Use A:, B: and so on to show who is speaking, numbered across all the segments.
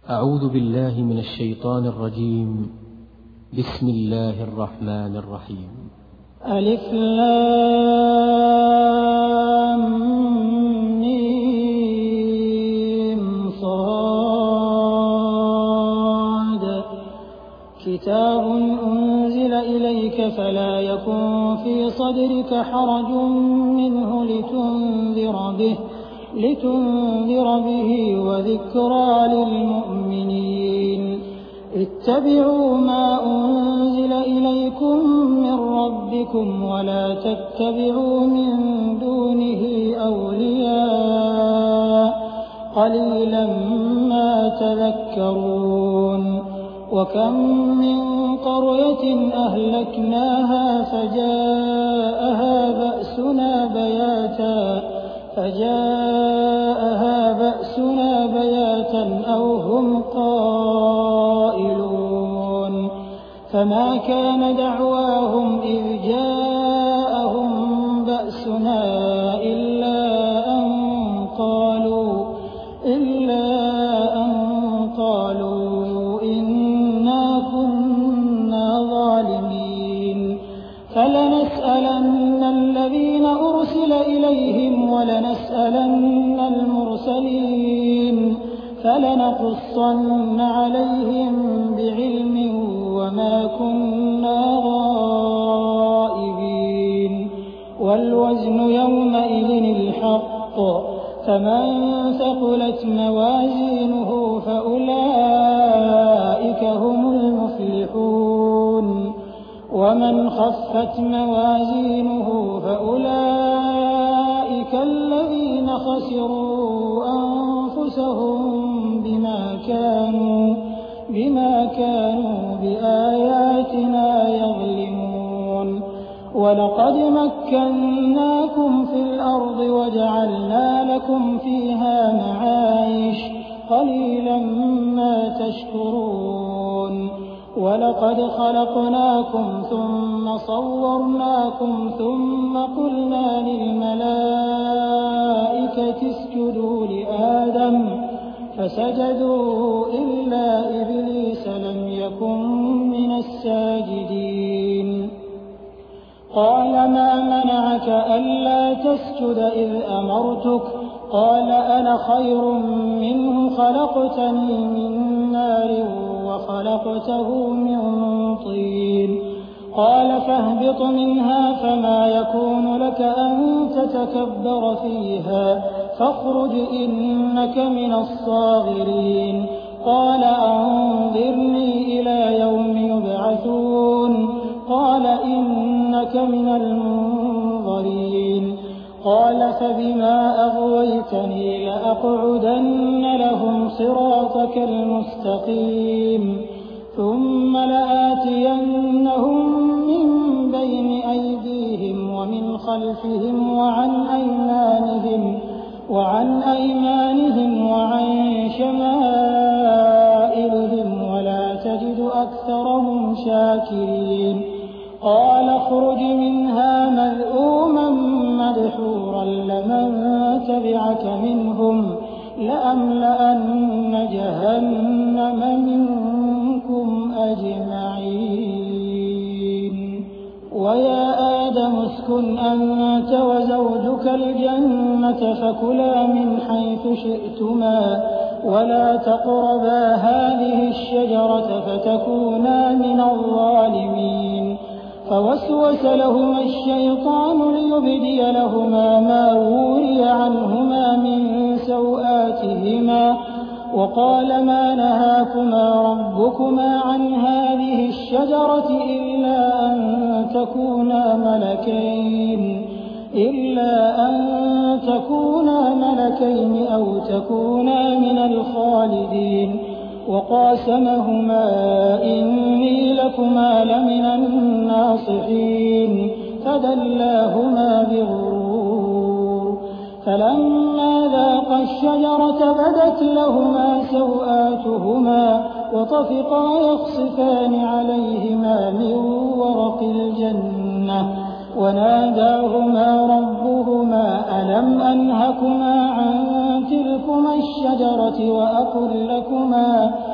A: أعوذ بالله من الشيطان الرجيم. بسم الله الرحمن الرحيم.
B: ألف لام ميم صاد كتاب أنزل إليك فلا يكن في صدرك حرج منه لتنذر به وذكرى للمؤمنين. اتبعوا ما أنزل إليكم من ربكم ولا تتبعوا من دونه أولياء قليلا ما تذكرون. وكم من قرية أهلكناها فجاءها بأسنا بياتا أو هم قائلون. فما كان دعواهم إذ جاءهم بأسنا إلا أن قالوا إنا كنا ظالمين. فلنسألن الذين أرسل إليهم ولنسألن المرسلين فلنقصن عليهم بعلم وما كنا غائبين. والوزن يومئذ الحق. فمن ثقلت موازينه فأولئك هم المفلحون. ومن خفت موازينه فأولئك الذين خسروا أنفسهم بما كانوا بآياتنا يظلمون. ولقد مكناكم في الأرض وجعلنا لكم فيها معايش قليلا ما تشكرون. ولقد خلقناكم ثم صورناكم ثم قلنا للملائكة اسجدوا لآدم فسجدوا إلا إبليس لم يكن من الساجدين. قال ما منعك ألا تسجد إذ أمرتك؟ قال أنا خير منه خلقتني من نار وخلقته من طين. قال فاهبط منها فما يكون لك أن تتكبر فيها فاخرج إنك من الصاغرين. قال أنظرني إلى يوم يبعثون. قال إنك من المنظرين. قال فبما أغويتني لأقعدن لهم صراطك المستقيم ثم لآتينهم من بين أيديهم ومن خلفهم وعن أيمانهم وعن شمائلهم ولا تجد أكثرهم شاكرين. قال اخرج منها مذءوما مدحورا لمن تبعك منهم لأملأن جهنم منكم أجمعين. ويا آدم اسكن أنت وزوجك الجنة فكلا من حيث شئتما ولا تقربا هذه الشجرة فتكونا من الظالمين. فوسوس لهما الشيطان ليبدي لهما ما وري عنهما من سوآتهما وقال ما نهاكما ربكما عن هذه الشجرة إلا أن تكونا ملكين أو تكونا من الخالدين. وقاسمهما إني لكما لمن الناصحين فدلاهما بغرور. فلما ذاقا الشجرة بدت لهما سوآتهما وطفقا يخصفان عليهما من ورق الجنة وناداهما ربهما ألم أنهكما عن تلكما الشجرة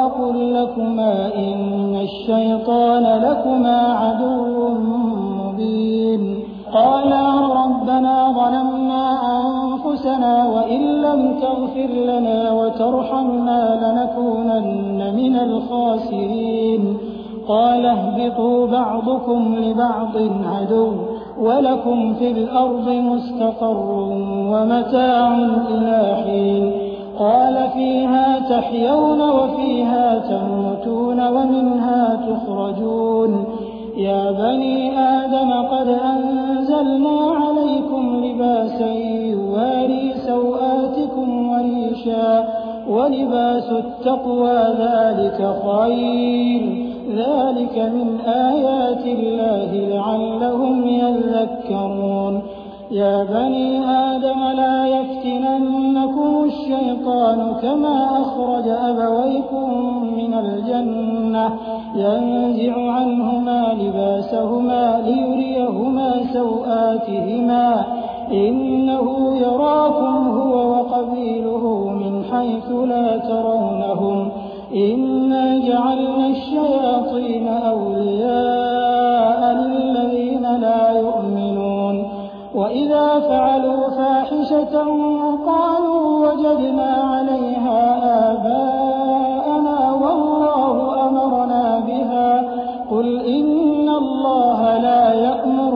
B: أقل لكما إن الشيطان لكما عدو مبين قالا ربنا ظلمنا أنفسنا وإن لم تغفر لنا وترحمنا لنكونن من الخاسرين قال اهبطوا بعضكم لبعض عدو ولكم في الأرض مستقر ومتاع إلى حين قال فيها تحيون وفيها تموتون ومنها تخرجون يا بني آدم قد أنزلنا عليكم لباسا يواري سوآتكم وريشا ولباس التقوى ذلك خير ذلك من آيات الله لعلهم يذكرون يا بني آدم لا يفتننكم الشيطان كما أخرج أبويكم من الجنة ينزع عنهما لباسهما ليريهما سوآتهما إنه يراكم هو وقبيله من حيث لا ترونهم إنا جعلنا الشياطين أولياء للذين لا يؤمنون وإذا فعلوا فاحشة قالوا وجدنا عليها آباءنا والله أمرنا بها قل إن الله لا يأمر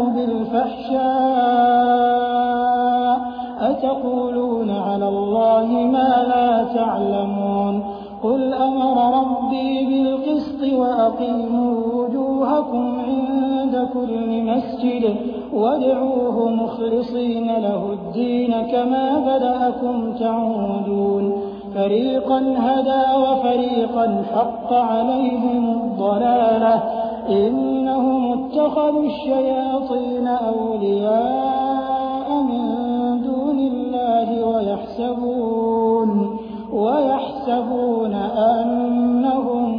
B: بالفحشاء أتقولون على الله ما لا تعلمون قل أمر ربي بالقسط وأقيموا وجوهكم عند كل مسجد وادعوه مخلصين له الدين كما بدأكم تعودون فريقا هدى وفريقا حق عليهم الضلالة إنهم اتخذوا الشياطين أولياء من دون الله ويحسبون أنهم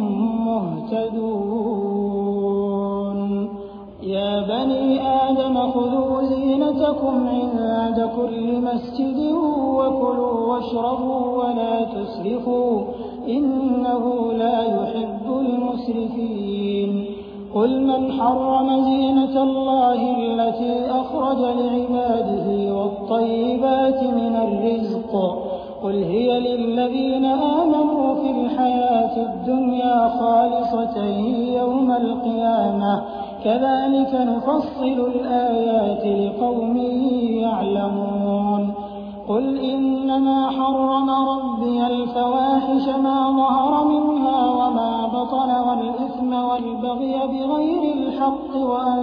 B: مهتدون يا بني آدم خذوا زينتكم عند كل مسجد وكلوا واشربوا ولا تسرفوا إنه لا يحب المسرفين قل من حرم زينة الله التي أخرج لعباده والطيبات من الرزق قل هي للذين آمنوا في الحياة الدنيا خالصة يوم القيامة كذلك نفصل الآيات لقوم يعلمون قل إنما حرم ربي الفواحش ما ظهر منها وما بطن والإثم والبغي بغير الحق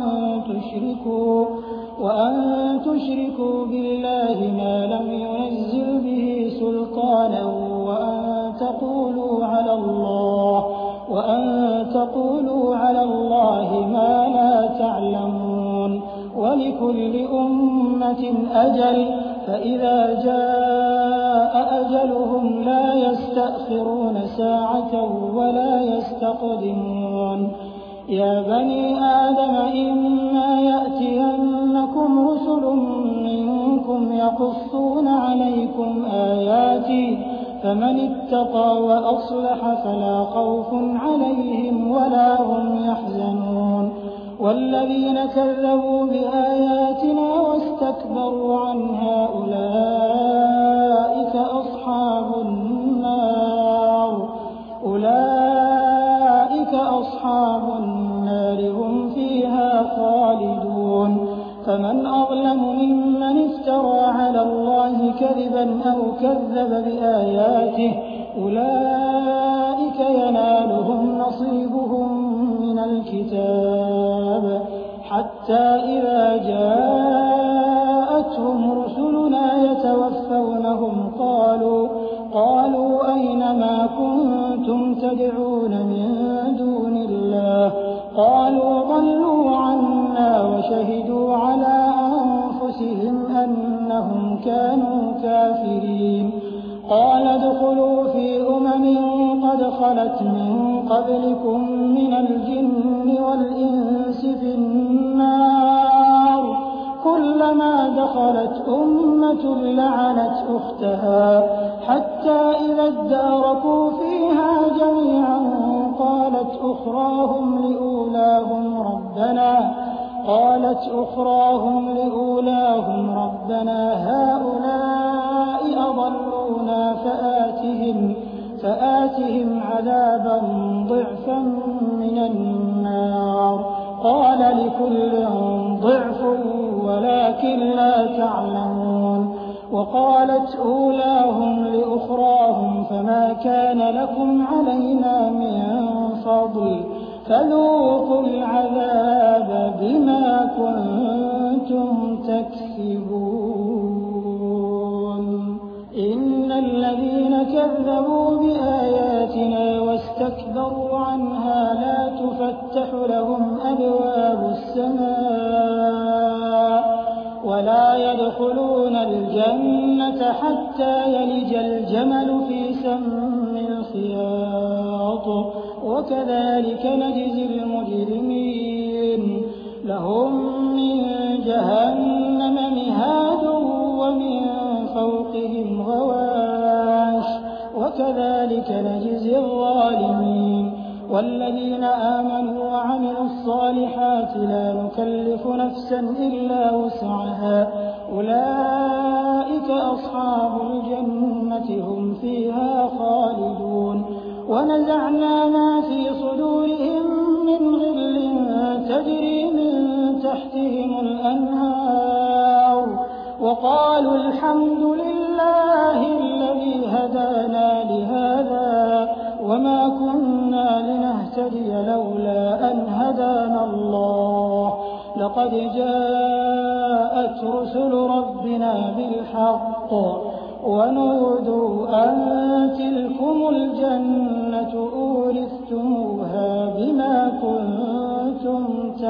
B: وأن تشركوا بالله ما لم ينزل به سلطانا وأن تقولوا على الله ما لا تعلمون ولكل أمة أجل فإذا جاء أجلهم لا يستأخرون ساعة ولا يستقدمون يا بني آدم إما يأتينكم رسل منكم يقصون عليكم آياتي فمن اتقى وأصلح فلا خوف عليهم ولا هم يحزنون والذين كذبوا بآياتنا واستكبروا عنها أولئك أصحاب النار هم فيها خالدون فمن أظلم ممن افترى على الله كذبا أو كذب بآياته أولئك ينالهم نصيبهم من الكتاب حتى إذا جاءتهم رسلنا يتوفونهم قالوا أين ما كنتم تدعون من دون الله قالوا ضلوا عنا وشهدوا على أنفسهم أنهم كانوا كافرين قال ادخلوا في قد خلت من قبلكم من الجن والإنس في النار كلما دخلت أمة لعنت أختها حتى إذا اداركوا فيها جميعا أخراهم لأولاهم ربنا هؤلاء أضلونا فآتهم عذابا ضعفا من النار قال لكل ضعف ولكن لا تعلمون وقالت أولاهم لأخراهم فما كان لكم علينا من فضل فذوقوا العذاب بما كنتم تكسبون إن الذين كذبوا بآياتنا واستكبروا عنها لا تفتح لهم أبواب السماء ولا يدخلون الجنة حتى يلج الجمل في سم الخياط وكذلك نجزي المجرمين لهم من جهنم مهاد ومن فوقهم غواش وكذلك نجزي الظالمين والذين آمنوا وعملوا الصالحات لا نكلف نفسا إلا وسعها أولئك أصحاب الجنة هم فيها خالدون ونزعنا ما في صدورهم من غل تجري من تحتهم الأنهار وقالوا الحمد لله الذي هدانا لهذا وما كنا لنهتدي لولا أن هدانا الله لقد جاءت رسل ربنا بالحق ونودوا أن تلكم الجنة أورثتموها بما كنتم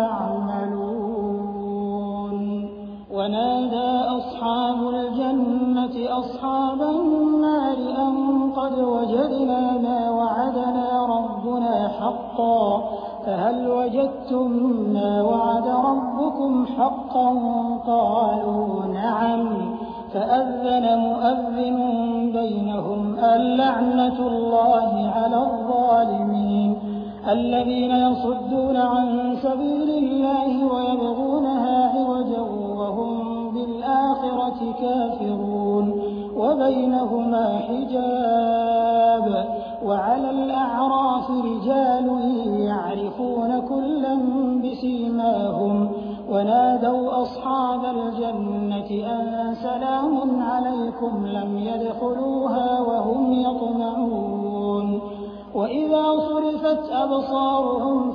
B: تعملون ونادى أصحاب الجنة أصحاب النار أن قد وجدنا ما وعدنا ربنا حقا فهل وجدتم ما وعد ربكم حقا قالوا نعم فأذن مؤذن بينهم اللعنة الله على الظالمين الذين يصدون عن سبيل الله ويبغونها عوجا وهم بالآخرة كافرون وبينهما حجاب وعلى الأعراف رجال يعرفون كلا بسيماهم ونادوا أصحاب الجنة أن سلام عليكم لم يدخلوها وهم يطمعون وإذا صرفت أبصارهم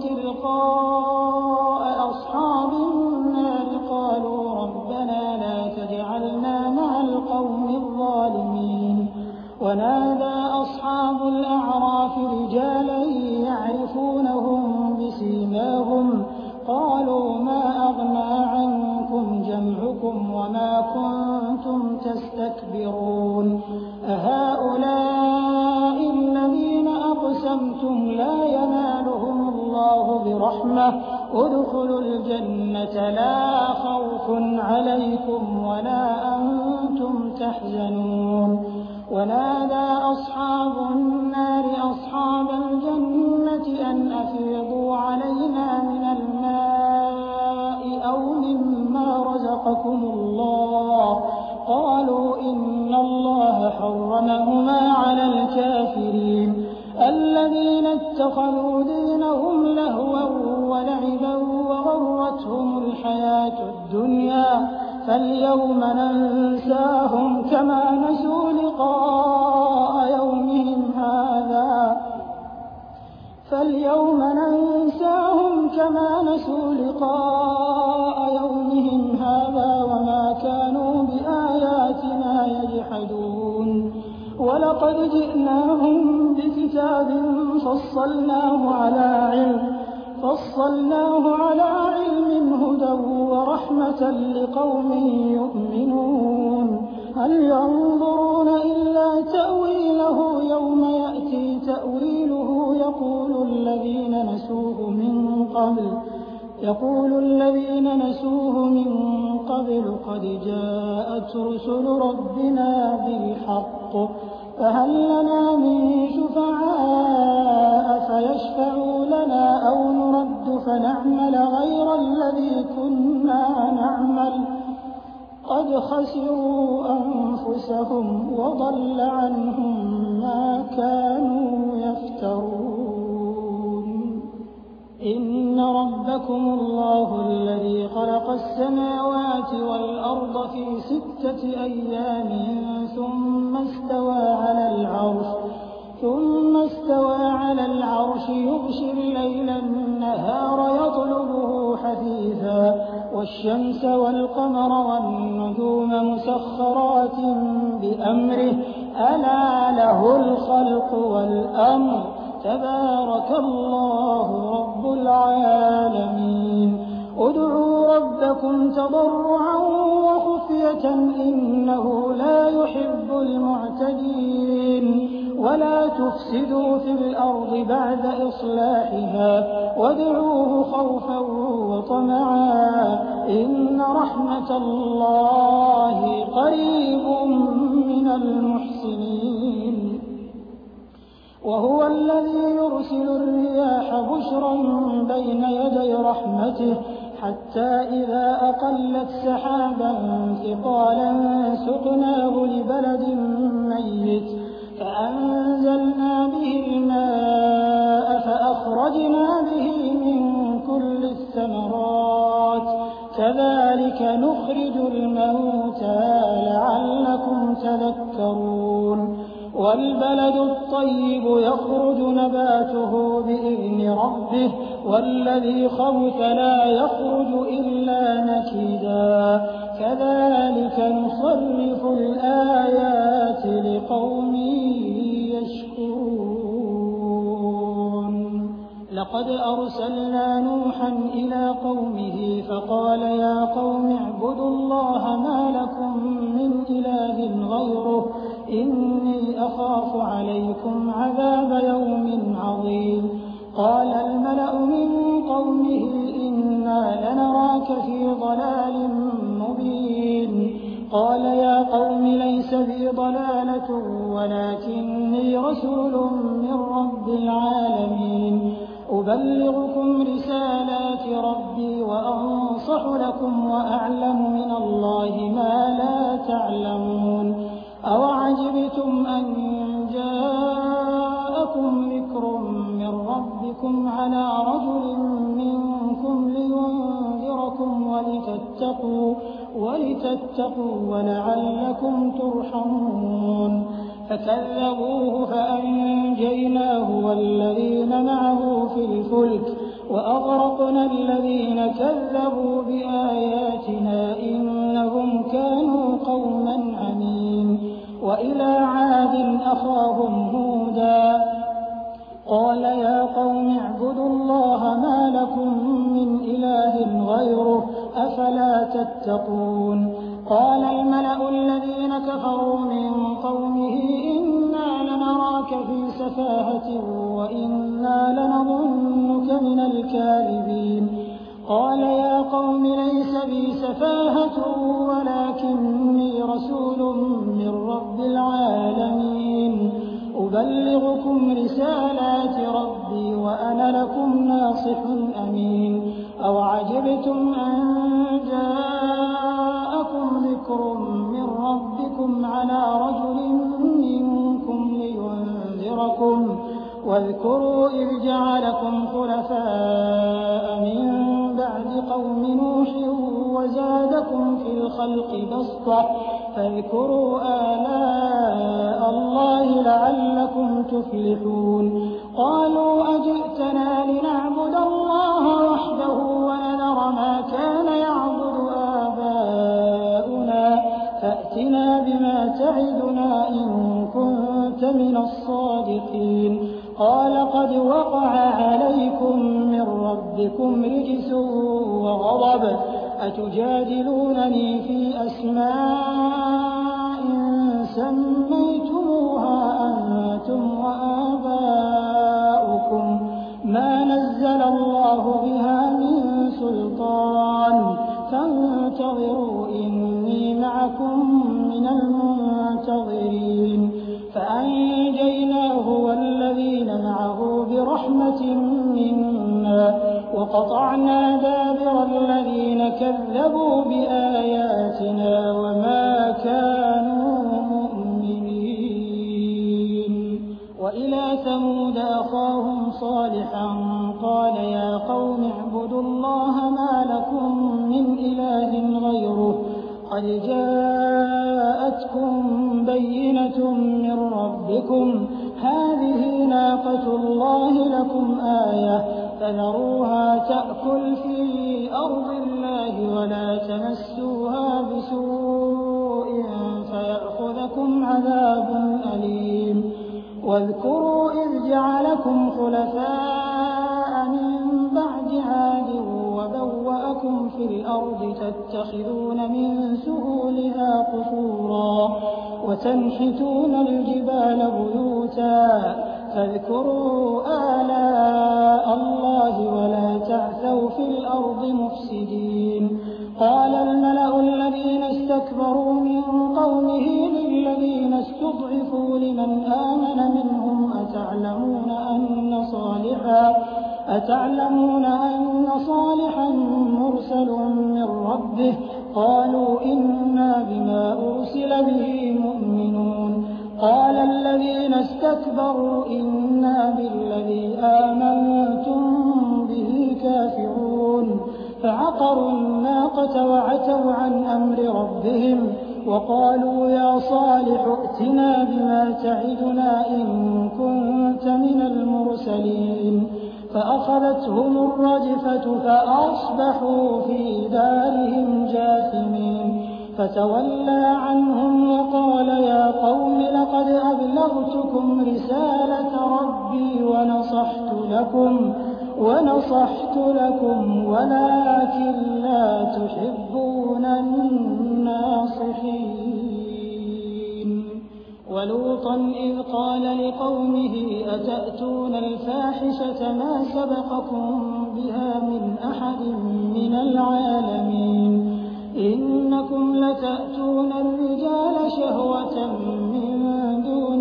B: تلقاء أصحاب النار قالوا ربنا لا تجعلنا مع القوم الظالمين ونادى أصحاب الأعراف رجالا يعرفونهم بسيماهم قالوا ما أغنى عنكم جمعكم وما كنتم تستكبرون أهؤلاء الذين أقسمتم لا ينالهم الله برحمة ادخلوا الجنة لا خوف عليكم ولا أنتم تحزنون ونادى أصحاب النار أصحاب الجنة أن أفيضوا علينا من الماء أو مما رزقكم الله قالوا إن الله حرمهما على الكافرين الذين اتخذوا دينهم لهوا ولعبا وغرتهم الحياة الدنيا فاليوم ننساهم كما نسوا لقاء يومهم هذا وما كانوا بآياتنا يجحدون ولقد جئناهم بكتاب فصلناه على علم هدى ورحمة لقوم يؤمنون هل ينظرون إلا تأويله يوم يأتي تأويله يقول الذين نسوه من قبل قد جاءت رسل ربنا بالحق فهل لنا من شفعاء فيشفعوا لنا خسروا أنفسهم وضل عنهم ما كانوا يفترون. إن ربكم الله الذي خلق السماوات والأرض في 6 أيام ثم استوى على العرش يغشي الليل النهار يطلبه حثيثا والشمس والقمر والنجوم مسخرات بأمره ألا له الخلق والأمر تبارك الله رب العالمين. ادعوا ربكم تضرعا وخفية إنه لا يحب المعتدين. ولا تفسدوا في الأرض بعد إصلاحها وادعوه خوفا وطمعا إن رحمة الله قريب من المحسنين. وهو الذي يرسل الرياح بشرا بين يدي رحمته حتى إذا أقلت سحابا ثقالا سقناه لبلد ميت فأنزلنا به الماء فأخرجنا به من كل الثمرات كذلك نخرج الموتى لعلكم تذكرون. والبلد الطيب يخرج نباته بإذن ربه والذي خبث لا يخرج إلا نكدا كذلك نصرف الآيات لقوم يشكرون. لقد أرسلنا نوحا إلى قومه فقال يا قوم اعبدوا الله ما لكم من إله غيره إني أخاف عليكم عذاب يوم عظيم. قال الملأ من قومه إنا لنراك في ضلال مبين. قال يا قوم ليس بي ضلالة ولكني رسول من رب العالمين أبلغكم رسالات ربي وأنصح لكم وأعلم من الله ما لا تعلمون. أوعجبتم أن جاءكم ذكر من ربكم على رجل منكم لينذركم ولتتقوا ولعلكم ترحمون. فكذبوه فأنجيناه والذين معه في الفلك وأغرقنا الذين كذبوا بآياتنا إنهم كانوا قوما عمين. وإلى عاد أخاهم هودا قال يا قوم اعبدوا الله ما لكم من إله غيره أفلا تتقون. قال الملأ الذين كفروا من قومه إنا لنراك في سفاهة وإنا لنظنك من الكاذبين. قال يا قوم ليس بي سفاهة ولكني رسول من رب العالمين أبلغكم رسالات ربي وأنا لكم ناصح أمين. أوعجبتم أن جاءكم ذكر من ربكم على رجل منكم لينذركم واذكروا إذ جعلكم خلفاء من بعد قوم نوح وزادكم في الخلق بسطة فاذكروا آلاء الله لعلكم تفلحون. قالوا أجئتنا لنعبد الله وحده ونذر ما كان يعبد آباؤنا فأتنا بما تعدنا إن كنت من الصادقين. قال قد وقع عليكم من ربكم رجس وغضب أتجادلونني في أسماء سميتموها أنتم وآباؤكم ما نزل الله بها من سلطان فانتظروا إني معكم من المنتظرين. فأنجيناه والذين معه برحمة منا وقطعنا دابر الذين كذبوا بآياتنا وما إلى ثمود أخاهم صالحا قال يا قوم اعبدوا الله ما لكم من إله غيره قد جاءتكم بينة من ربكم هذه ناقة الله لكم آية فذروها تأكل في أرض الله ولا تمسوها بسوء فيأخذكم عذاب أليم واذكروا إذ جعلكم خلفاء من بعد عاد وبوأكم في الأرض تتخذون من سهولها قصورا وتنحتون الجبال بيوتا فاذكروا آلاء الله ولا تعثوا في الأرض مفسدين قال الملأ الذين استكبروا من قومه للذين استضعفوا لمن آمن منهم أتعلمون أن صالحا مرسل من ربه قالوا إنا بما أرسل به مؤمنون قال الذين استكبروا إنا بالذي آمنتم به كافرون فعقروا الناقة وعتوا عن أمر ربهم وقالوا يا صالح ائتنا بما تعدنا إن كنت من المرسلين فأخذتهم الرجفة فأصبحوا في دارهم جاثمين فتولى عنهم وقال يا قوم لقد أبلغتكم رسالة ربي ونصحت لكم ولكن لا تحبون الناصحين ولوطا إذ قال لقومه أتأتون الفاحشة ما سبقكم بها من أحد من العالمين إنكم لتأتون الرجال شهوة من دون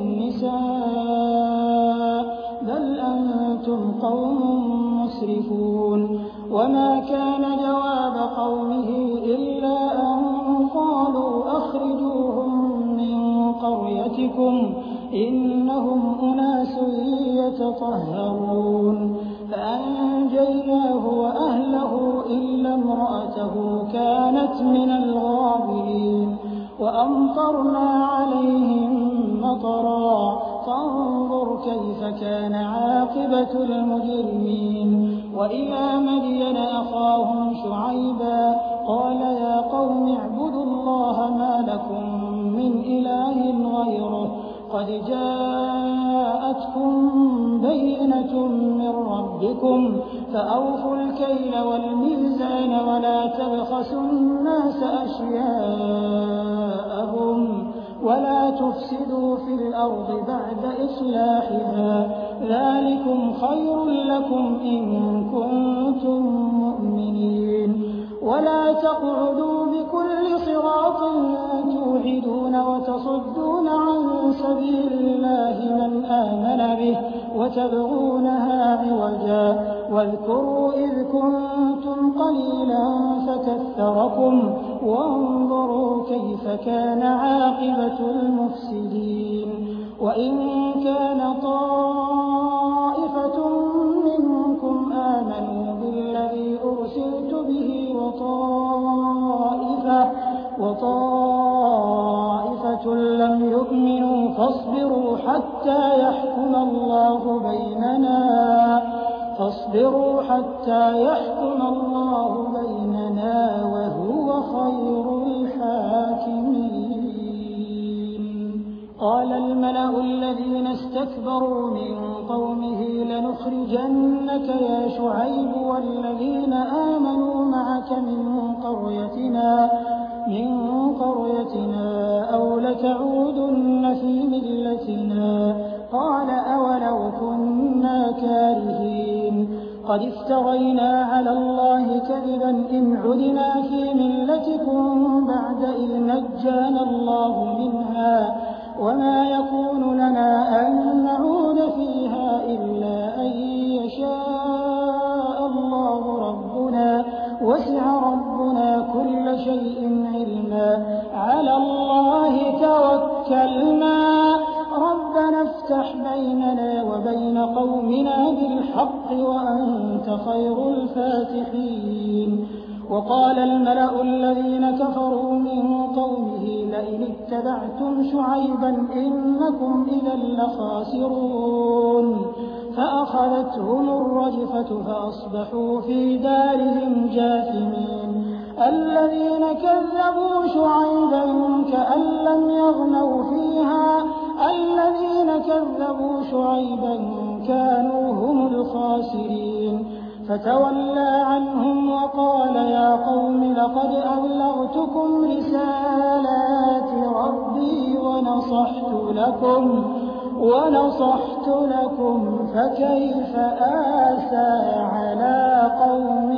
B: النساء بل أنتم قوم مسرفون وما كان جواب قومه إلا أن قالوا أخرجوهم من قريتكم إنهم أناس يتطهرون فأنجيناه وأهله إلا امرأته كانت من الغابرين وأمطرنا عليهم مطرا فانظر كيف كان عاقبة المجرمين وإلى مدين أخاهم شعيبا قال يا قوم اعبدوا الله ما لكم من إله غيره قد جاءتكم بينة من ربكم فأوفوا الكيل والميزان ولا تبخسوا الناس أشياءهم ولا تفسدوا في الأرض بعد إصلاحها ذلكم خير لكم إن كنتم مؤمنين ولا تقعدوا بكل صراط توعدون وتصدون عن سبيل الله من آمن به وتبغونها عوجا واذكروا إذ كنتم قليلا فكثركم وانظروا كيف كان عاقبة المفسدين وإن كان طائفة منكم آمنوا بالذي أرسلت به وطائفة لم يؤمنوا فاصبروا حتى يحكم الله بيننا وهو خير الحاكمين قال الملأ الذين استكبروا من قومه لنخرجنك يا شعيب والذين آمنوا معك من قريتنا أو لتعودن في ملتنا قال أولو كنا كارهين قد افترينا على الله كذبا إن عدنا في ملتكم بعد إذ نجانا الله منها وما يكون لنا أن نعود فيها إلا أن يشاء الله ربنا وسع ربنا كل شيء علما على الله توكلنا ربنا افتح بيننا بيننا وبين قومنا بالحق وأنت خير الفاتحين. وقال الملأ الذين كفروا من قومه لئن اتبعتم شعيبا إنكم إذا لخاسرون. فأخذتهم الرجفة فأصبحوا في دارهم جاثمين. الذين كذبوا شعيبا كأن لم يغنوا فيها الذين كذبوا شعيبا كانوا هم الخاسرين. فتولى عنهم وقال يا قوم لقد أبلغتكم رسالات ربي ونصحت لكم فكيف آسى على قوم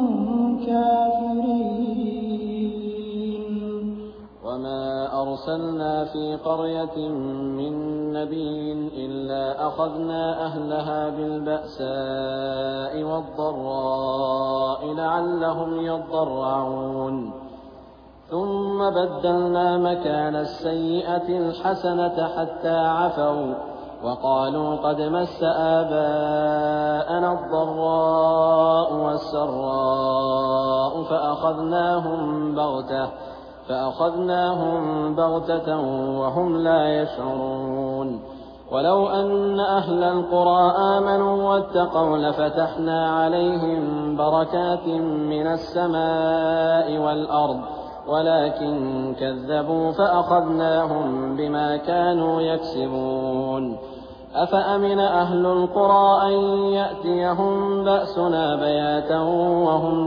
B: كافرين.
C: وما أرسلنا في قرية من نبي إلا أخذنا أهلها بالبأساء والضراء لعلهم يضرعون ثم بدلنا مكان السيئة الحسنة حتى عفوا وقالوا قد مس آباءنا الضراء والسراء فأخذناهم بغتة وهم لا يشعرون. ولو أن أهل القرى آمنوا واتقوا لفتحنا عليهم بركات من السماء والأرض ولكن كذبوا فأخذناهم بما كانوا يكسبون. أفأمن أهل القرى أن يأتيهم بأسنا بياتا وهم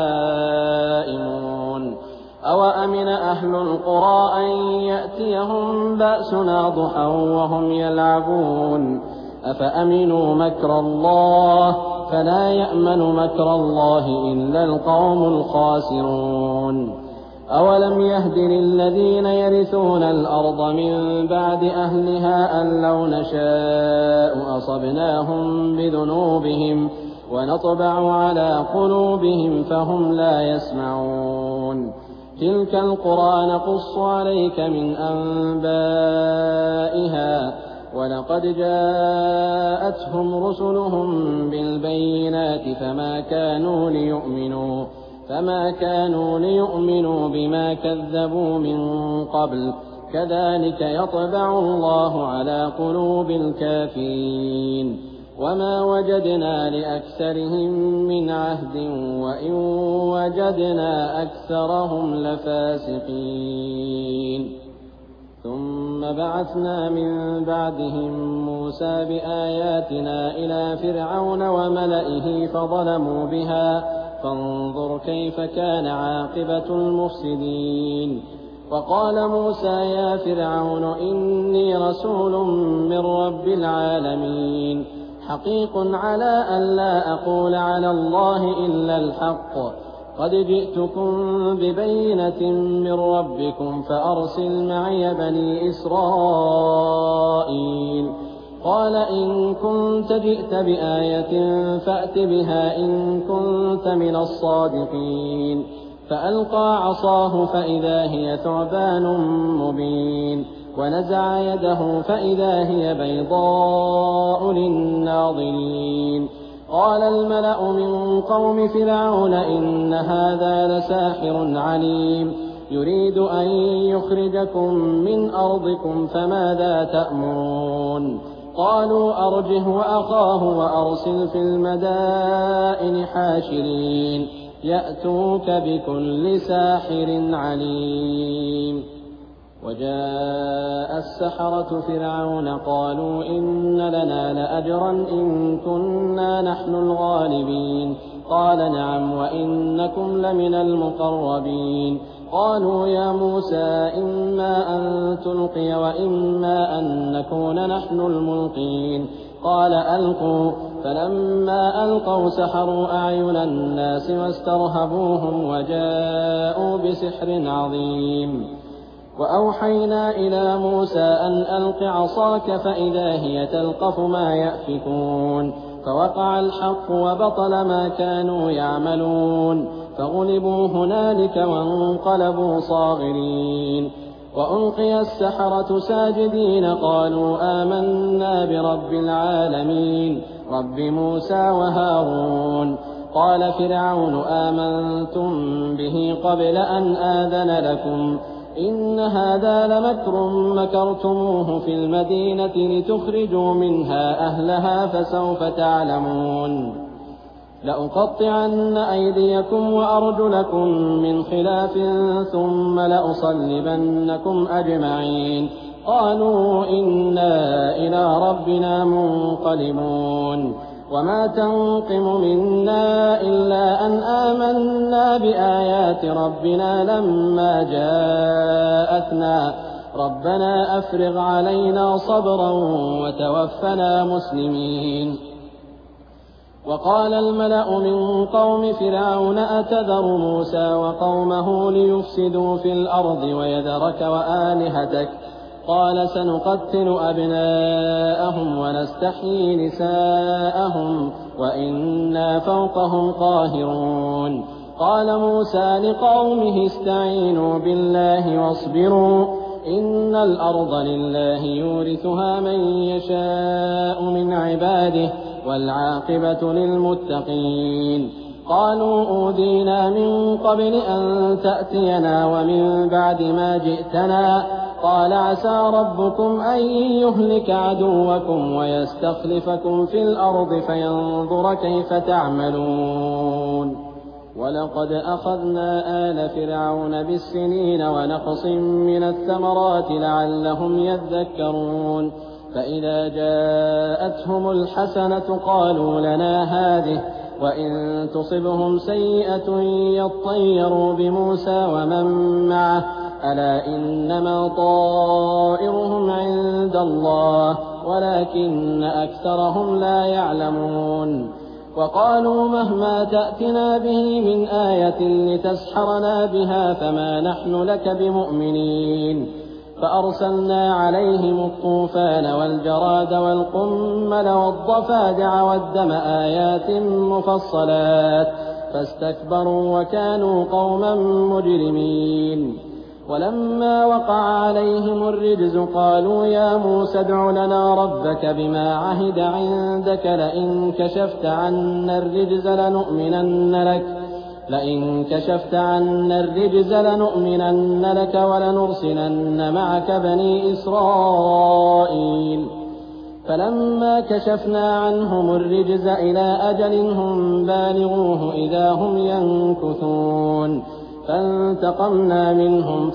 C: نائمون أوأمن أهل القرى أن يأتيهم بأسنا ضحى وهم يلعبون أفأمنوا مكر الله فلا يأمن مكر الله إلا القوم الخاسرون. أولم يهد للذين يرثون الأرض من بعد أهلها أن لو نشاء أصبناهم بذنوبهم ونطبع على قلوبهم فهم لا يسمعون. تلك القرى نقص عليك من أنبائها ولقد جاءتهم رسلهم بالبينات فما كانوا ليؤمنوا بما كذبوا من قبل كذلك يطبع الله على قلوب الكافرين. وما وجدنا لأكثرهم من عهد وإن وجدنا أكثرهم لفاسقين. ثم بعثنا من بعدهم موسى بآياتنا إلى فرعون وملئه فظلموا بها فانظر كيف كان عاقبة المفسدين. وقال موسى يا فرعون إني رسول من رب العالمين حقيق على أن لا أقول على الله إلا الحق قد جئتكم ببينة من ربكم فأرسل معي بني إسرائيل. قال إن كنت جئت بآية فأت بها إن كنت من الصادقين. فألقى عصاه فإذا هي ثعبان مبين ونزع يده فإذا هي بيضاء للناظرين. قال الملأ من قوم فرعون إن هذا لساحر عليم يريد أن يخرجكم من أرضكم فماذا تأمرون. قالوا أرجه وأخاه وأرسل في المدائن حاشرين يأتوك بكل ساحر عليم. وجاء السحرة فرعون قالوا إن لنا لأجرا إن كنا نحن الغالبين. قال نعم وإنكم لمن المقربين. قالوا يا موسى إما أن تلقي وإما أن نكون نحن الملقين. قال ألقوا. فلما ألقوا سحروا أعين الناس واسترهبوهم وجاءوا بسحر عظيم. وأوحينا إلى موسى أن ألق عصاك فإذا هي تلقف ما يأفكون. فوقع الحق وبطل ما كانوا يعملون فغلبوا هنالك وانقلبوا صاغرين. وألقي السحرة ساجدين قالوا آمنا برب العالمين رب موسى وهارون. قال فرعون آمنتم به قبل أن آذن لكم إن هذا لمكر مكرتموه في المدينة لتخرجوا منها أهلها فسوف تعلمون. لأقطعن أيديكم وأرجلكم من خلاف ثم لأصلبنكم أجمعين. قالوا إنا إلى ربنا منقلبون. وما تنقم منا إلا أن آمنا بآيات ربنا لما جاءتنا ربنا أفرغ علينا صبرا وتوفنا مسلمين. وقال الملأ من قوم فرعون أتذر موسى وقومه ليفسدوا في الأرض ويذرك وآلهتك قال سنقتل أبناءهم ونستحيي نساءهم وإنا فوقهم قاهرون. قال موسى لقومه استعينوا بالله واصبروا إن الأرض لله يورثها من يشاء من عباده والعاقبة للمتقين. قالوا أوذينا من قبل أن تأتينا ومن بعد ما جئتنا قال عسى ربكم أن يهلك عدوكم ويستخلفكم في الأرض فينظر كيف تعملون. ولقد أخذنا آل فرعون بالسنين ونقص من الثمرات لعلهم يذكرون. فإذا جاءتهم الحسنة قالوا لنا هذه وإن تصبهم سيئة يطيروا بموسى ومن معه ألا إنما طائرهم عند الله ولكن أكثرهم لا يعلمون. وقالوا مهما تأتنا به من آية لتسحرنا بها فما نحن لك بمؤمنين. فأرسلنا عليهم الطوفان والجراد والقمل والضفادع والدم آيات مفصلات فاستكبروا وكانوا قوما مجرمين. ولما وقع عليهم الرجز قالوا يا موسى ادع لنا ربك بما عهد عندك لئن كشفت عنا الرجز لنؤمنن لك ولنرسلن معك بني إسرائيل. فلما كشفنا عنهم الرجز إلى أجل هم بالغوه إذا هم ينكثون. فانتقمنا منهم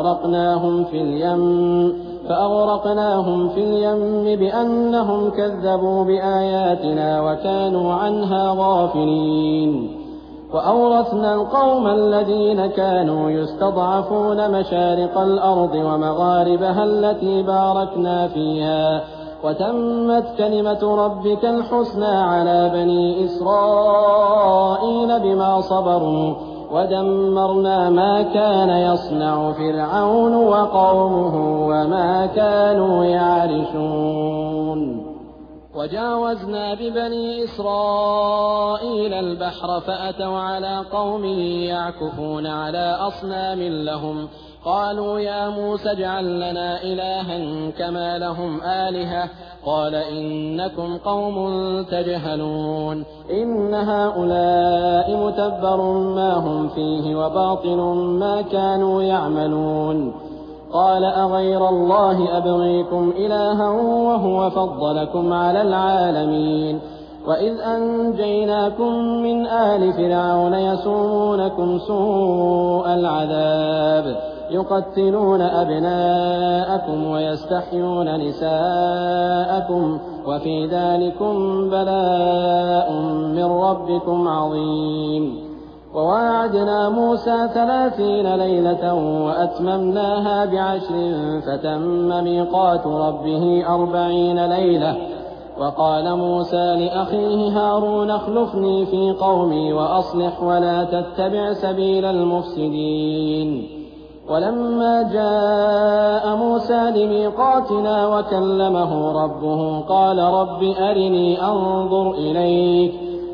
C: فأغرقناهم في اليم بأنهم كذبوا بآياتنا وكانوا عنها غافلين. وأورثنا القوم الذين كانوا يستضعفون مشارق الأرض ومغاربها التي باركنا فيها وتمت كلمة ربك الحسنى على بني إسرائيل بما صبروا ودمرنا ما كان يصنع فرعون وقومه وما كانوا يعرشون. وجاوزنا ببني إسرائيل البحر فأتوا على قوم يعكفون على أصنام لهم قالوا يا موسى اجعل لنا إلها كما لهم آلهة قال إنكم قوم تجهلون إن هؤلاء متبر ما هم فيه وباطل ما كانوا يعملون. قال أغير الله أبغيكم إلها وهو فضلكم على العالمين. وإذ أنجيناكم من آل فرعون يسومونكم سوء العذاب يقتلون أبناءكم ويستحيون نساءكم وفي ذلكم بلاء من ربكم عظيم. وواعدنا موسى 30 ليلة وأتممناها ب10 فتم ميقات ربه 40 ليلة. وقال موسى لأخيه هارون اخلفني في قومي وأصلح ولا تتبع سبيل المفسدين. ولما جاء موسى لميقاتنا وكلمه ربه قال رب أرني أنظر إليك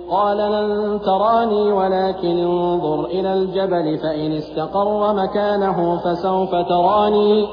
C: قال لن تراني ولكن انظر إلى الجبل فإن استقر مكانه فسوف تراني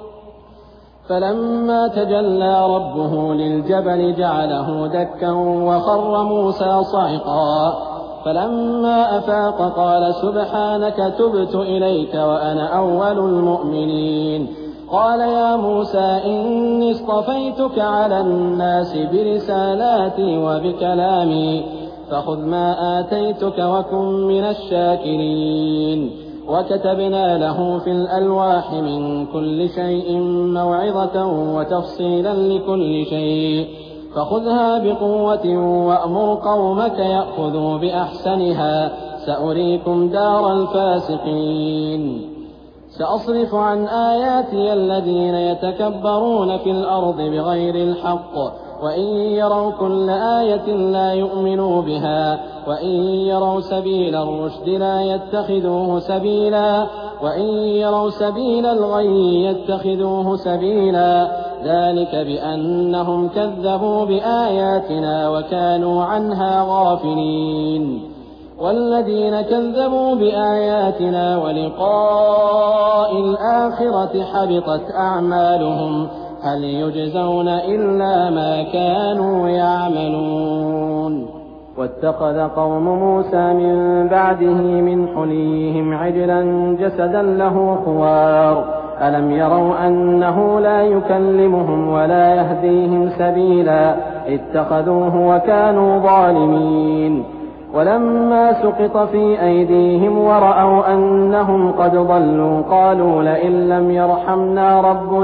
C: فلما تجلى ربه للجبل جعله دكا وخر موسى صعقا فلما أفاق قال سبحانك تبت إليك وأنا أول المؤمنين قال يا موسى إني اصطفيتك على الناس برسالاتي وبكلامي فخذ ما آتيتك وكن من الشاكرين وكتبنا له في الألواح من كل شيء موعظة وتفصيلا لكل شيء فخذها بقوة وأمر قومك يأخذوا بأحسنها سأريكم دار الفاسقين سأصرف عن آياتي الذين يتكبرون في الأرض بغير الحق وإن يروا كل آية لا يؤمنوا بها وإن يروا سبيل الرشد لا يتخذوه سبيلا وإن يروا سبيل الغي يتخذوه سبيلا ذلك بأنهم كذبوا بآياتنا وكانوا عنها غافلين والذين كذبوا بآياتنا ولقاء الآخرة حبطت أعمالهم هل يجزون إلا ما كانوا يعملون واتخذ قوم موسى من بعده من حليهم عجلا جسدا له خوار ألم يروا أنه لا يكلمهم ولا يهديهم سبيلا اتخذوه وكانوا ظالمين ولما سقط في أيديهم ورأوا أنهم قد ضلوا قالوا لئن لم يرحمنا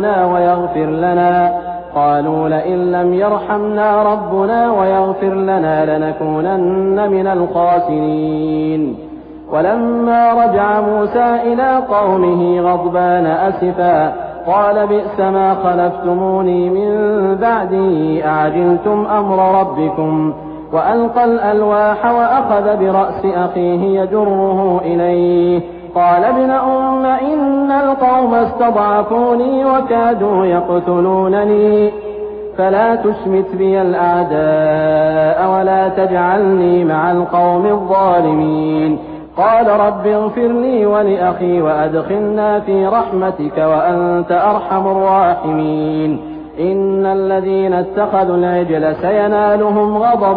C: ربنا ويغفر لنا لنكونن من الخاسرين ولما رجع موسى إلى قومه غضبان أسفا قال بئس ما خلفتموني من بعدي أعجلتم أمر ربكم وألقى الألواح وأخذ برأس أخيه يجره إليه قال ابن أم إن القوم استضعفوني وكادوا يقتلونني فلا تشمت بي الأعداء ولا تجعلني مع القوم الظالمين قال رب اغفر لي ولأخي وأدخلنا في رحمتك وأنت أرحم الراحمين إن الذين اتخذوا العجل سينالهم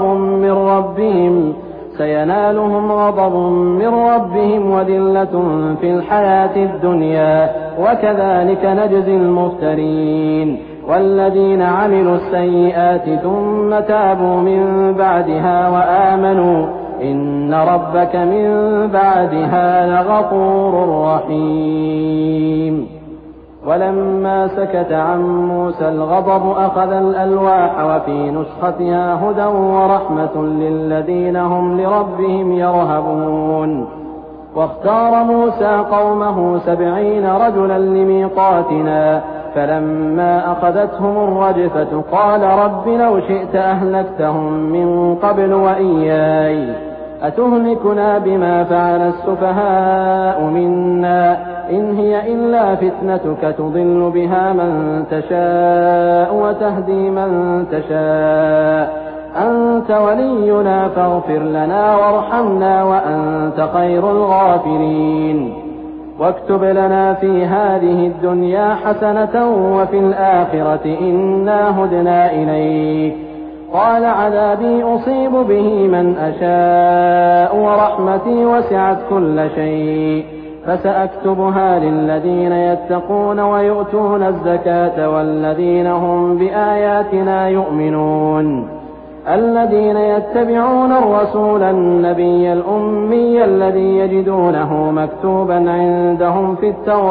C: غضب من ربهم وذلة في الحياة الدنيا وكذلك نجزي المفترين والذين عملوا السيئات ثم تابوا من بعدها وآمنوا إن ربك من بعدها لغفور رحيم ولما سكت عن موسى الغضب أخذ الألواح وفي نسختها هدى ورحمة للذين هم لربهم يرهبون واختار موسى قومه 70 رجلا لميقاتنا فلما أخذتهم الرجفة قال رب لو شئت أهلكتهم من قبل وإياي أتهلكنا بما فعل السفهاء منا إن هي إلا فتنتك تضل بها من تشاء وتهدي من تشاء أنت ولينا فاغفر لنا وارحمنا وأنت خير الغافرين واكتب لنا في هذه الدنيا حسنة وفي الآخرة إنا هدنا إليك قال عذابي أصيب به من أشاء ورحمتي وسعت كل شيء فسأكتبها للذين يتقون ويؤتون الزكاة والذين هم بآياتنا يؤمنون الذين يتبعون الرسول النبي الأمي الذي يجدونه مكتوبا عندهم في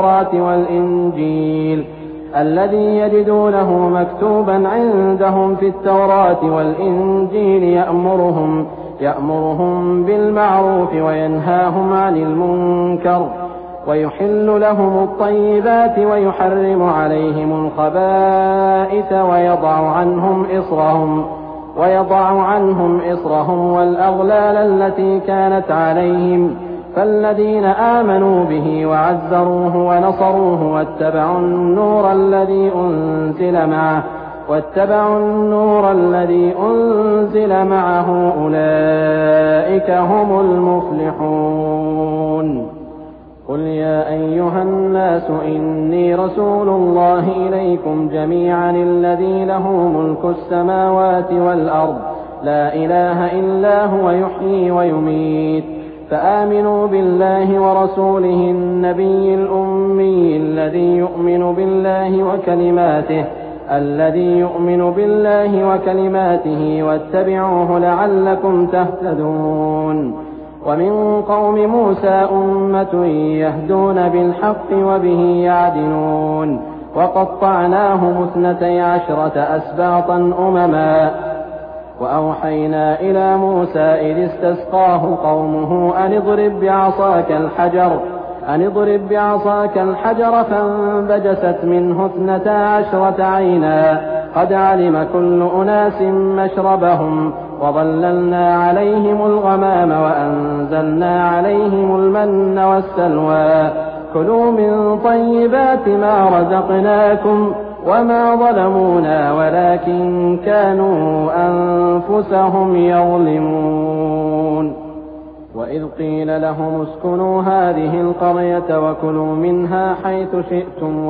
C: التوراة والإنجيل يأمرهم بالمعروف وينهاهم عن المنكر ويحل لهم الطيبات ويحرم عليهم الخبائث ويضع عنهم إصرهم والأغلال التي كانت عليهم فالذين آمنوا به وعزروه ونصروه واتبعوا النور الذي أنزل معه واتبعوا النور الذي أنزل معه أولئك هم المفلحون. قل يا أيها الناس إني رسول الله إليكم جميعا الذي له ملك السماوات والأرض لا إله إلا هو يحيي ويميت، فآمنوا بالله ورسوله النبي الأمي الذي يؤمن بالله وكلماته واتبعوه لعلكم تهتدون. ومن قوم موسى أمة يهدون بالحق وبه يعدلون، وقطعناهم 12 أسباطا أمما. وأوحينا إلى موسى إذ استسقاه قومه أن اضرب بعصاك الحجر فانبجست منه 12 عينا قد علم كل أناس مشربهم وظللنا عليهم الغمام وأنزلنا عليهم المن والسلوى كلوا من طيبات ما رزقناكم وما ظلمونا ولكن كانوا أنفسهم يظلمون. وإذ قيل لهم اسكنوا هذه القرية وكلوا منها حيث شئتم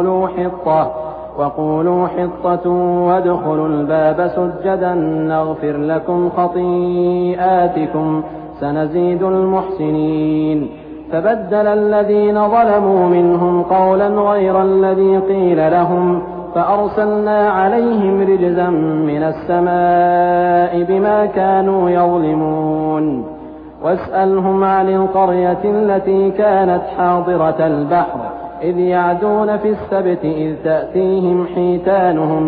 C: وقولوا حطة وادخلوا الباب سجدا نغفر لكم خطيئاتكم سنزيد المحسنين. فبدل الذين ظلموا منهم قولا غير الذي قيل لهم فأرسلنا عليهم رجزا من السماء بما كانوا يظلمون. واسألهم عن القرية التي كانت حاضرة البحر إذ يعدون في السبت إذ تأتيهم حيتانهم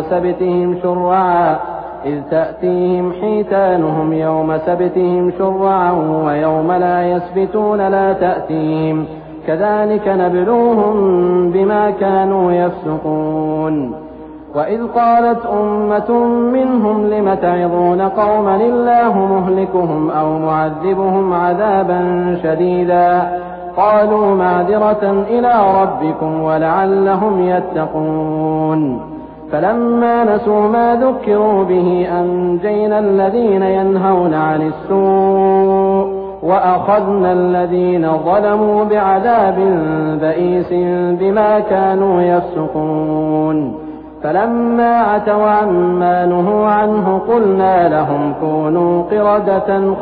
C: يوم سبتهم شرعا ويوم لا يسبتون لا تأتيهم كذلك نبلوهم بما كانوا يفسقون. وإذ قالت أمة منهم لم تعظون قوما الله مهلكهم أو معذبهم عذابا شديدا قالوا معذرة إلى ربكم ولعلهم يتقون. فلما نسوا ما ذكروا به أنجينا الذين ينهون عن السوء وأخذنا الذين ظلموا بعذاب بئيس بما كانوا يفسقون. فلما عتوا عما نهوا عنه قلنا لهم كونوا قردة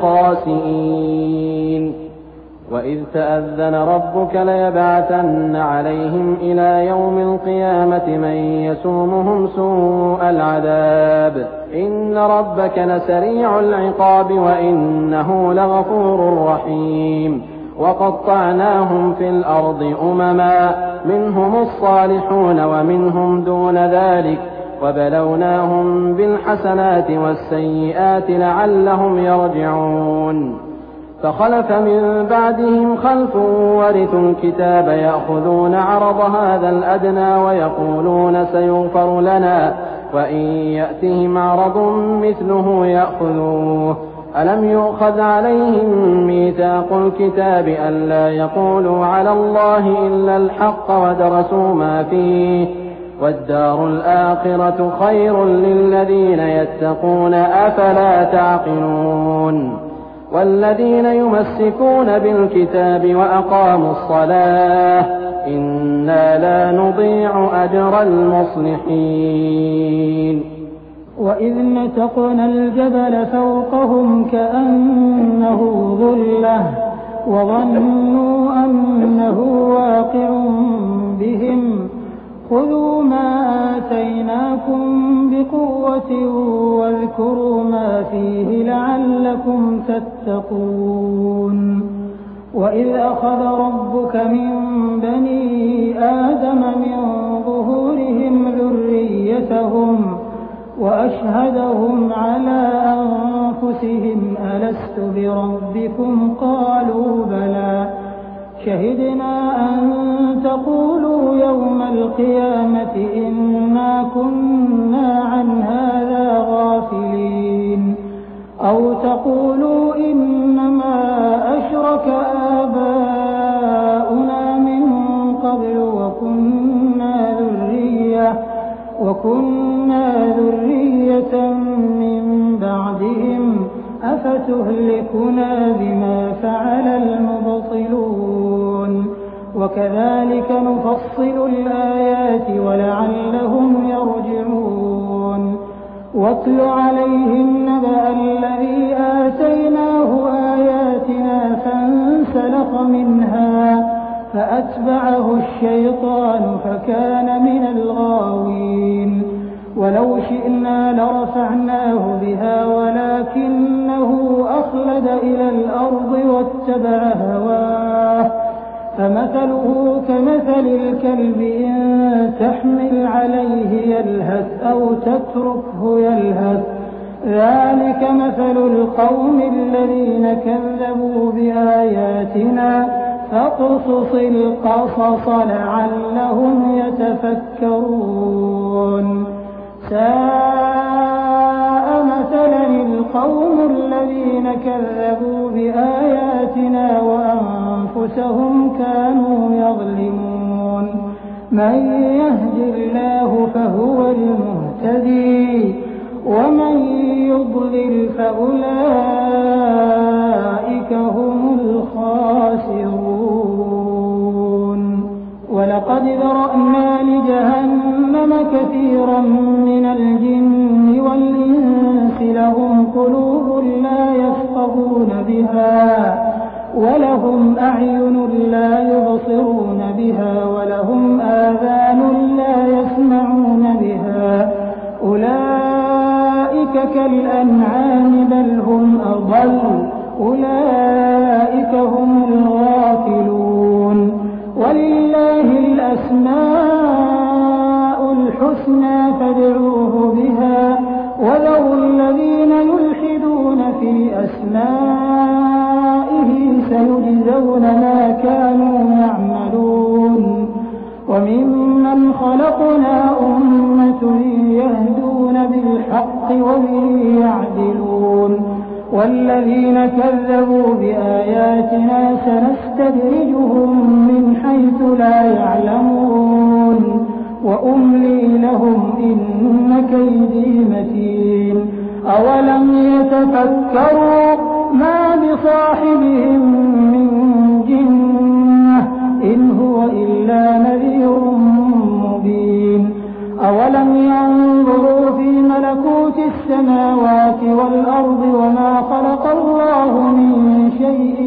C: خاسئين. وإذ تأذن ربك ليبعثن عليهم إلى يوم القيامة من يسومهم سوء العذاب إن ربك لسريع العقاب وإنه لغفور رحيم. وقطعناهم في الأرض أمما منهم الصالحون ومنهم دون ذلك وبلوناهم بالحسنات والسيئات لعلهم يرجعون. فخلف من بعدهم خلف ورثوا الكتاب يأخذون عرض هذا الأدنى ويقولون سيغفر لنا وإن يأتهم عرض مثله يأخذوه. ألم يؤخذ عليهم ميثاق الكتاب ألا يقولوا على الله إلا الحق ودرسوا ما فيه والدار الآخرة خير للذين يتقون أفلا تعقلون. والذين يمسكون بالكتاب وأقاموا الصلاة إنا لا نضيع أجر المصلحين.
B: وإذ نتقنا الجبل فوقهم كأنه ظلة وظنوا أنه واقع بهم خذوا ما آتيناكم بقوة واذكروا ما فيه لعلكم تتقون. وإذ أخذ ربك من بني آدم من ظهورهم ذريتهم وأشهدهم على أنفسهم ألست بربكم قالوا بلى شهدنا أن تقولوا يوم القيامة إنا كنا عن هذا غافلين أو تقولوا إنما أشرك آباؤنا من قبل وكنا أفتهلكنا بما فعل المبطلون وكذلك نفصل الآيات ولعلهم يرجعون واتل عليهم نبأ الذي آتيناه آياتنا فانسلخ منها فأتبعه الشيطان فكان من الغاوين ولو شئنا لرفعناه بها ولكنه أخلد إلى الأرض واتبع هواه فمثله كمثل الكلب إن تحمل عليه يلهث أو تتركه يلهث ذلك مثل القوم الذين كذبوا بآياتنا فاقصص القصص لعلهم يتفكرون ساء مثلا القوم الذين كذبوا بآياتنا وأنفسهم كانوا يظلمون من يهد الله فهو المهتدي ومن يضلل فأولئك هم الخاسرون ولقد ذرأنا لجهنم كثيرا من الجن والإنس لهم قلوب لا يفقهون بها ولهم أعين لا يبصرون بها ولهم آذان لا يسمعون بها أولئك كالأنعام بل هم أضل أولئك هم الغافلون ولله الأسماء الحسنى فادعوه بها وذروا الذين يلحدون في أسمائه سيجزون ما كانوا يعملون وممن خلقنا أمة يهدون بالحق وبه يعدلون والذين كذبوا بآياتنا سنستدرجهم من حيث لا يعلمون وأملي لهم إن كيدي متين أولم يتفكروا ما بصاحبهم من جنة إن هو إلا نذير مبين أولم ينظروا في ملكوت السماوات والأرض وما خلق الله من شيء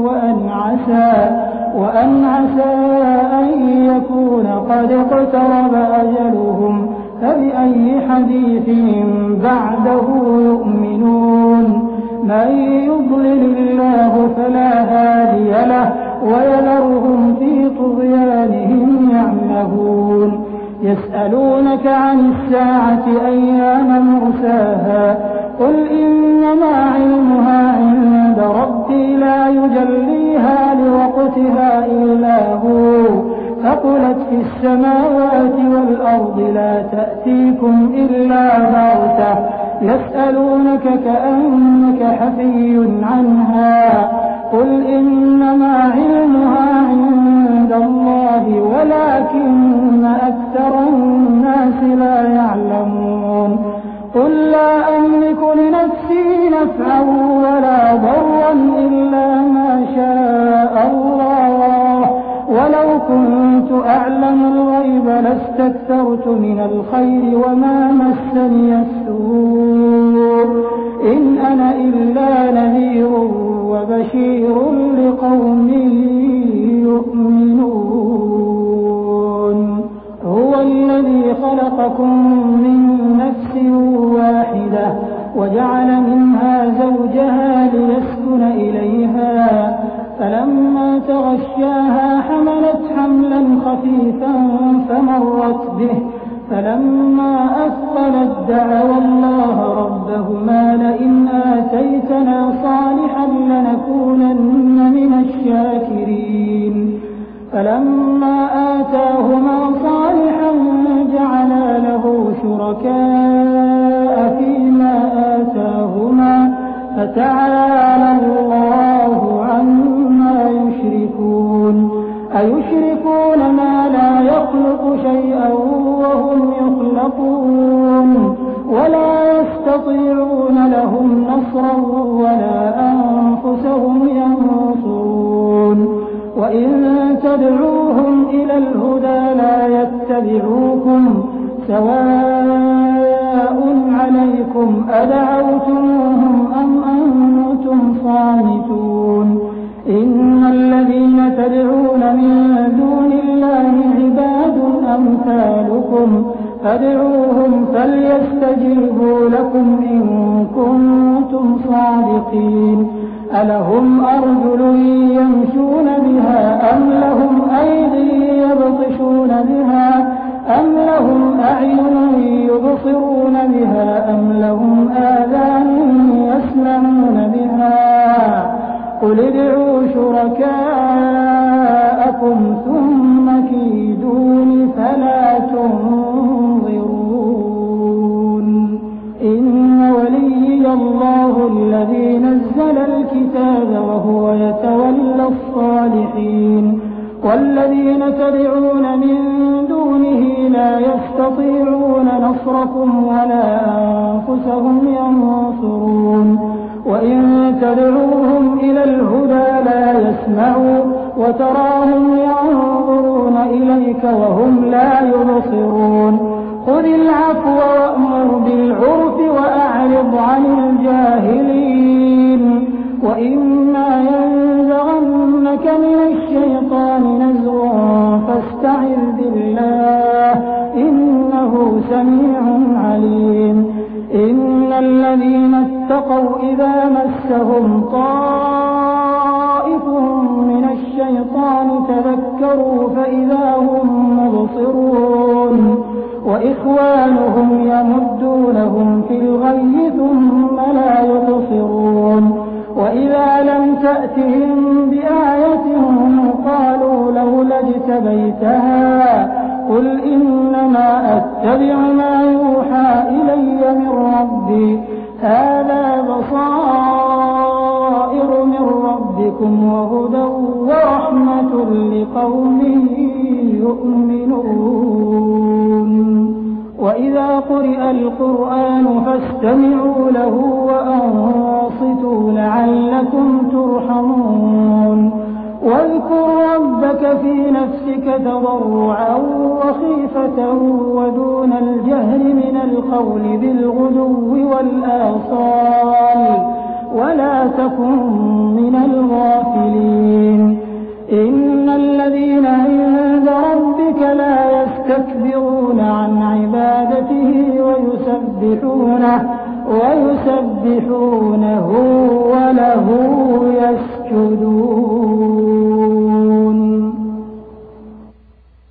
B: وأن عسى أن يكون قد اقترب أجلهم فبأي حديث بعده يؤمنون من يضلل الله فلا هادي له ويذرهم في طغيانهم يعمهون يسألونك عن الساعة أيان مرساها قل إنما علمها عند ربي لا يجليها لوقتها إلا هو ثقلت في السماوات والأرض لا تأتيكم إلا بغتة يسألونك كأنك حفي عنها قل إنما علمها عند الله ولكن أكثر الناس لا يعلمون قل لا أملك لنفسي نفعا ولا ضرا إلا ما شاء الله ولو كنت أعلم الغيب لاستكثرت من الخير وما مسني السوء إن أنا إلا نذير وبشير لقوم يؤمنون هو الذي خلقكم من نفس واحدة وجعل منها زوجها ليسكن إليها فلما تغشاها حملت حملا خفيفا فمرت به فلما أثقلت دعوا الله ربهما لئن آتيتنا صالحا لنكونن من الشاكرين فلما آتاهما صالحا جعلا له شركاء فيما آتاهما فتعالى الله عما يشركون أيشركون ما لا يخلق شيئا وهم يخلقون ولا يستطيعون لهم نصرا ولا أنفسهم ينصرون وإن تدعوهم إلى الهدى لا يتبعوكم سواء عليكم أدعوتموهم أم أنتم صامتون إن الذين تدعون من دون الله عباد أمثالكم فادعوهم فليستجيبوا لكم إن كنتم صادقين ألهم أرجل يمشون بها أم لهم أيدي يبطشون بها أم لهم أعين يبصرون بها أم لهم آذان يسمعون بها قل ادعوا شركاءكم ثم كيدون فلا تنظرون إن وليي الله الذي نزل الكتاب وهو يتولى الصالحين والذين تدعون من دونه لا يستطيعون نصركم ولا أنفسهم ينصرون وإن تدعوهم إلى الهدى لا يسمعوا وتراهم ينظرون إليك وهم لا يبصرون خذ العفو وأمر بالعرف وأعرض عن الجاهلين وإما ينزغنك من الشيطان نزغ فاستعذ بالله إنه سميع عليم إن الذين اتقوا إذا مسهم طائف من الشيطان تذكروا فإذا هم مبصرون وإخوانهم يمدونهم في الغي ثم لا يبصرون وإذا لم تأتهم بآية قالوا لولا اجتبيتها قل إنما أتبع ما يوحى إلي من ربي هذا بصائر من ربكم وهدى ورحمة لقوم يؤمنون وإذا قرئ القرآن فاستمعوا له وأنصتوا لعلكم ترحمون واذكر ربك في نفسك تضرعا وخيفة ودون الجهر من القول بالغدو والآصال ولا تكن من الغافلين إن الذين عند ربك لا يستكبرون عن عبادته ويسبحونه وله يسجدون